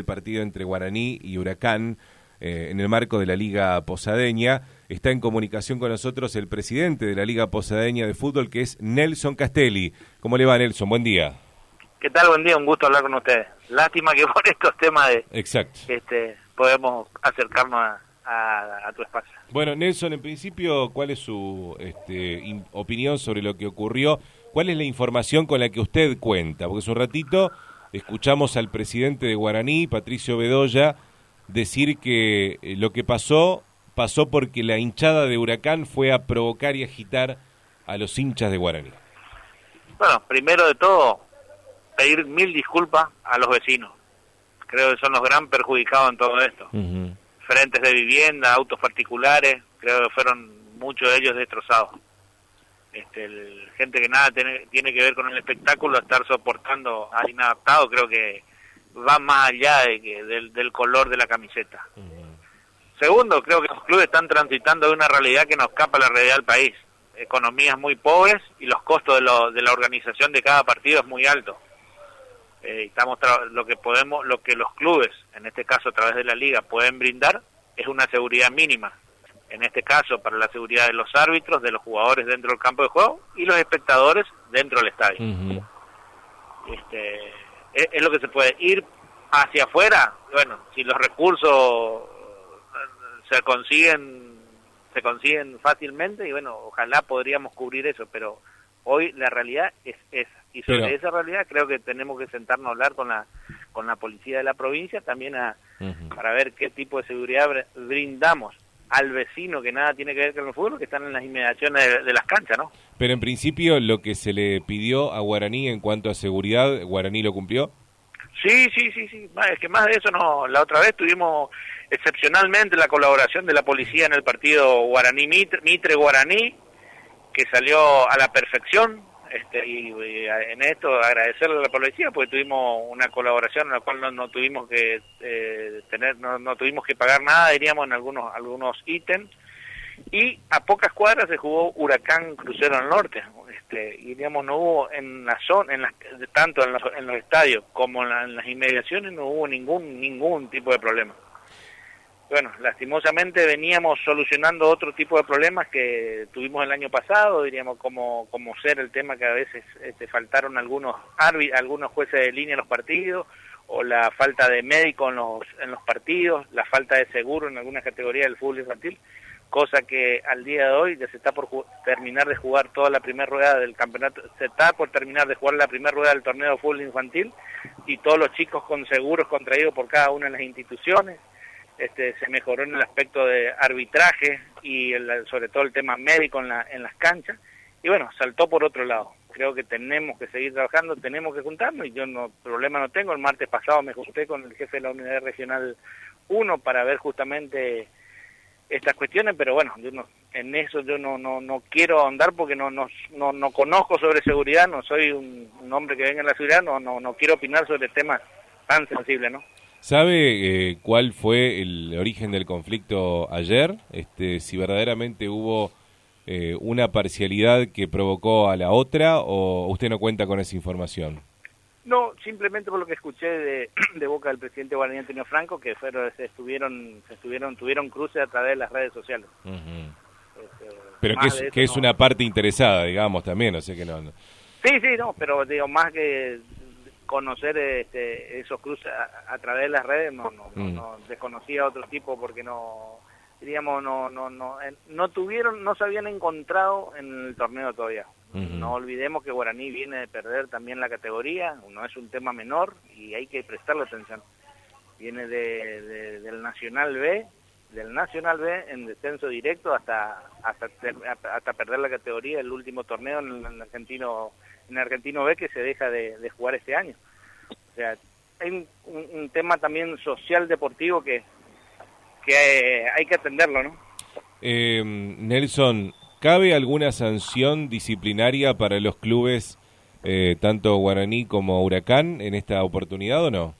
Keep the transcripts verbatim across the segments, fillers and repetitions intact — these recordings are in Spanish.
partido entre Guaraní y Huracán eh, en el marco de la Liga Posadeña. Está en comunicación con nosotros el presidente de la Liga Posadeña de Fútbol, que es Nelson Castelli. ¿Cómo le va, Nelson? Buen día. ¿Qué tal? Buen día, un gusto hablar con ustedes. Lástima que por estos temas de Exacto. este podemos acercarnos a, a, a tu espacio. Bueno, Nelson, en principio, ¿cuál es su este, in, opinión sobre lo que ocurrió? ¿Cuál es la información con la que usted cuenta? Porque hace un ratito escuchamos al presidente de Guaraní, Patricio Bedoya, decir que eh, lo que pasó, pasó porque la hinchada de Huracán fue a provocar y agitar a los hinchas de Guaraní. Bueno, primero de todo, pedir mil disculpas a los vecinos. Creo que son los gran perjudicados en todo esto. Uh-huh. Frentes de vivienda, autos particulares, creo que fueron muchos de ellos destrozados. Este, el, gente que nada tiene, tiene que ver con el espectáculo, estar soportando a inadaptado, creo que va más allá de que, del, del color de la camiseta. Uh-huh. Segundo, creo que los clubes están transitando de una realidad que nos escapa a la realidad del país. Economías muy pobres y los costos de, lo, de la organización de cada partido es muy alto. Eh, estamos lo que podemos, lo que los clubes, en este caso a través de la liga, pueden brindar es una seguridad mínima. En este caso, para la seguridad de los árbitros, de los jugadores dentro del campo de juego y los espectadores dentro del estadio. Uh-huh. Este, es, es lo que se puede ir hacia afuera. Bueno, si los recursos se consiguen, se consiguen fácilmente y bueno, ojalá podríamos cubrir eso, pero hoy la realidad es esa. Y sobre Pero, esa realidad creo que tenemos que sentarnos a hablar con la con la policía de la provincia también a, uh-huh. para ver qué tipo de seguridad brindamos al vecino que nada tiene que ver con el fútbol, que están en las inmediaciones de, de las canchas, ¿no? Pero en principio lo que se le pidió a Guaraní en cuanto a seguridad, ¿Guaraní lo cumplió? Sí, sí, sí, sí. Es que más de eso no. La otra vez tuvimos excepcionalmente la colaboración de la policía en el partido Guaraní Mitre, Mitre Guaraní, que salió a la perfección. Este, y, y en esto agradecerle a la policía porque tuvimos una colaboración en la cual no, no tuvimos que eh, tener no, no tuvimos que pagar nada, diríamos, en algunos algunos ítems, y a pocas cuadras se jugó Huracán Crucero del Norte, este, y digamos no hubo en la zona, en las, tanto en los, en los estadios como en, la, en las inmediaciones no hubo ningún ningún tipo de problema. Bueno, lastimosamente veníamos solucionando otro tipo de problemas que tuvimos el año pasado, diríamos, como como ser el tema que a veces este, faltaron algunos árbitros, algunos jueces de línea en los partidos, o la falta de médicos en los, en los partidos, la falta de seguro en algunas categorías del fútbol infantil, cosa que al día de hoy ya se está por terminar de jugar toda la primera rueda del campeonato, se está por terminar de jugar la primera rueda del torneo de fútbol infantil, y todos los chicos con seguros contraídos por cada una de las instituciones. Este, se mejoró en el aspecto de arbitraje y el, sobre todo el tema médico en, la, en las canchas, y bueno, saltó por otro lado. Creo que tenemos que seguir trabajando, tenemos que juntarnos, y yo no problema no tengo. El martes pasado me junté con el jefe de la Unidad Regional uno para ver justamente estas cuestiones, pero bueno, yo no, en eso yo no no no quiero ahondar porque no no no, no conozco sobre seguridad, no soy un, un hombre que venga en la seguridad, no no no quiero opinar sobre temas tan sensibles, ¿no? ¿Sabe eh, cuál fue el origen del conflicto ayer? Este, si verdaderamente hubo eh, una parcialidad que provocó a la otra, o usted no cuenta con esa información. No, simplemente por lo que escuché de, de boca del presidente Guaraní Antonio Franco, que fueron, se estuvieron, se estuvieron, tuvieron cruces a través de las redes sociales. Uh-huh. Este, pero que es, que es no. una parte interesada, digamos, también, o sea que no, no. Sí, sí, no, pero digo, más que conocer este, esos cruces a, a través de las redes, no, no, mm. no, no desconocía a otro tipo porque no, diríamos, no, no, no, no tuvieron, no se habían encontrado en el torneo todavía. Uh-huh. No olvidemos que Guaraní viene de perder también la categoría, no es un tema menor y hay que prestarle atención. Viene de, de, del Nacional B, del Nacional B en descenso directo hasta hasta hasta perder la categoría el último torneo en el argentino en el Argentino B, que se deja de, de jugar este año. O sea, hay un, un, un tema también social deportivo que que eh, hay que atenderlo, ¿no? Eh, Nelson, ¿cabe alguna sanción disciplinaria para los clubes, eh, tanto Guaraní como Huracán, en esta oportunidad o no?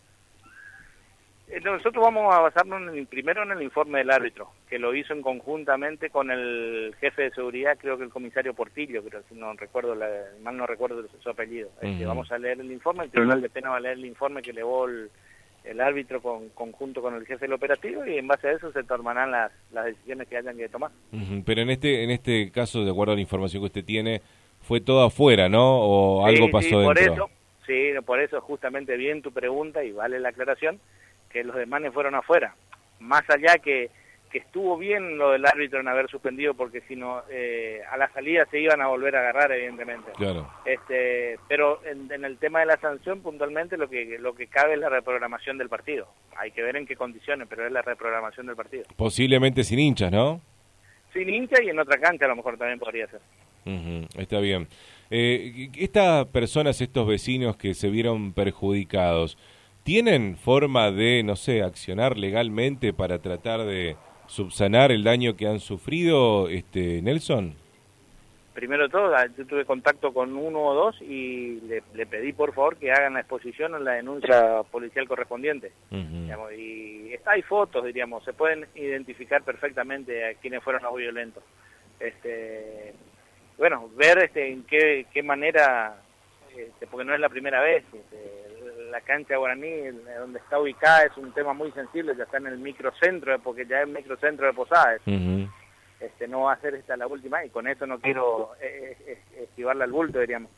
Nosotros vamos a basarnos en el, primero en el informe del árbitro, que lo hizo en conjuntamente con el jefe de seguridad, creo que el comisario Portillo, pero si no recuerdo, la, mal no recuerdo su apellido. Uh-huh. Este, vamos a leer el informe, el Tribunal de Pena va a leer el informe que elevó el, el árbitro con, conjunto con el jefe del operativo, y en base a eso se tomarán las, las decisiones que hayan que tomar. Uh-huh. Pero en este en este caso, de acuerdo a la información que usted tiene, fue todo afuera, ¿no? ¿O sí, algo pasó sí, por dentro? Eso, sí, por eso justamente bien tu pregunta, y vale la aclaración, que los desmanes fueron afuera. Más allá que, que estuvo bien lo del árbitro en haber suspendido, porque si no, eh, a la salida se iban a volver a agarrar, evidentemente. Claro. Este, pero en, en el tema de la sanción, puntualmente, lo que lo que cabe es la reprogramación del partido. Hay que ver en qué condiciones, pero es la reprogramación del partido. Posiblemente sin hinchas, ¿no? Sin hincha y en otra cancha a lo mejor también podría ser. Uh-huh. Está bien. Eh, estas personas, estos vecinos que se vieron perjudicados, ¿tienen forma de, no sé, accionar legalmente para tratar de subsanar el daño que han sufrido, este Nelson? Primero de todo, yo tuve contacto con uno o dos y le, le pedí por favor que hagan la exposición en la denuncia policial correspondiente. Uh-huh. Digamos, y está, hay fotos, diríamos, se pueden identificar perfectamente a quienes fueron los violentos. Este, bueno, ver este en qué, qué manera, este, porque no es la primera vez, este, la cancha Guaraní, donde está ubicada, es un tema muy sensible, ya está en el microcentro, porque ya es microcentro de Posadas. Uh-huh. Este, no va a ser esta la última, y con eso no quiero eh, eh, esquivarla al bulto, diríamos,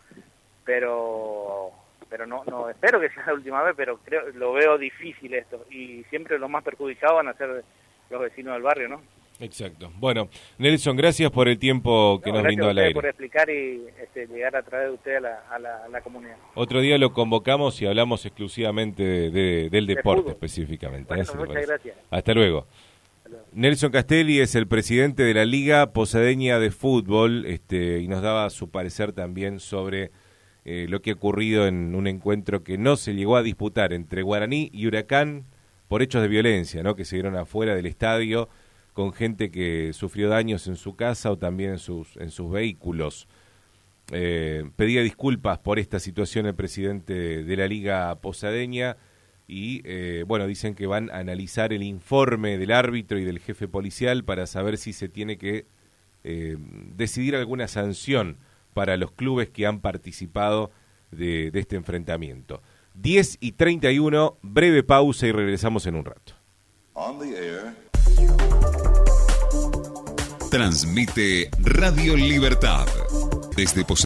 pero pero no no espero que sea la última vez, pero creo lo veo difícil esto, y siempre los más perjudicados van a ser los vecinos del barrio, ¿no? Exacto. Bueno, Nelson, gracias por el tiempo que no, nos brindó al aire. Por explicar y este, llegar a través de usted a la, a, la, a la comunidad. Otro día lo convocamos y hablamos exclusivamente de, de, del deporte de específicamente. Bueno, muchas gracias. Hasta luego. Nelson Castelli es el presidente de la Liga Posadeña de Fútbol, este, y nos daba su parecer también sobre eh, lo que ha ocurrido en un encuentro que no se llegó a disputar entre Guaraní y Huracán por hechos de violencia, ¿no? Que se dieron afuera del estadio con gente que sufrió daños en su casa o también en sus, en sus vehículos. Eh, pedía disculpas por esta situación el presidente de la Liga Posadeña. Y, eh, bueno, dicen que van a analizar el informe del árbitro y del jefe policial para saber si se tiene que eh, decidir alguna sanción para los clubes que han participado de, de este enfrentamiento. diez y treinta y uno, breve pausa y regresamos en un rato. On the air. Transmite Radio Libertad desde Posadas.